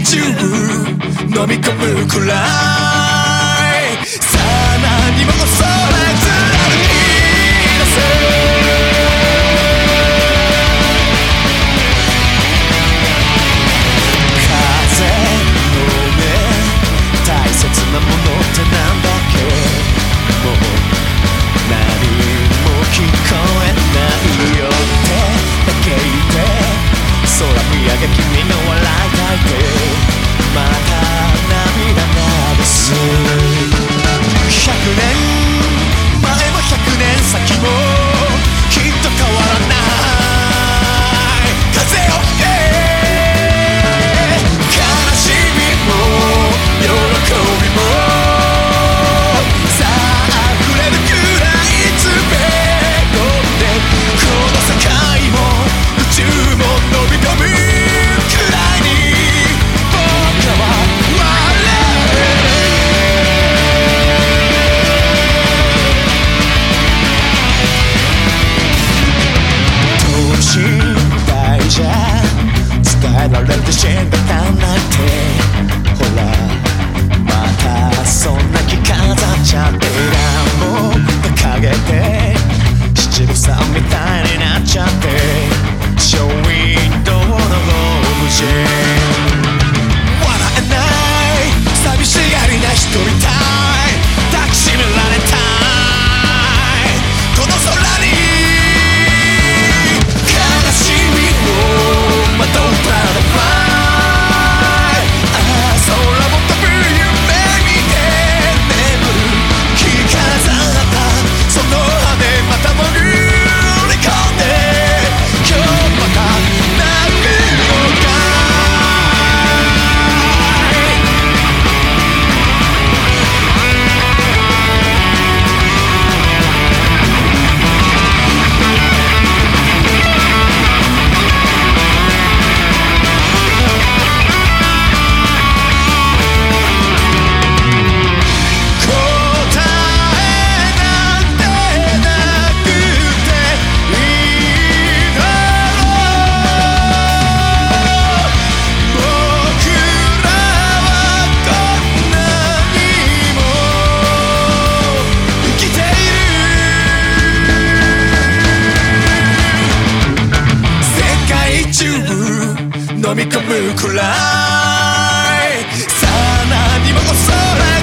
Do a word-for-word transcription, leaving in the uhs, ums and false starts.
中飲み込むくらいさあ何も恐れず歩き出せられる自信が足んなくてほらまたそんな気飾っちゃってランも掲げて七五三みたいになっちゃってショーウィンドウのオブジェ笑えない寂しがりな人みたい抱きしめられたいこの空に悲しみをまとった飲み込むくらいさあ何も恐れ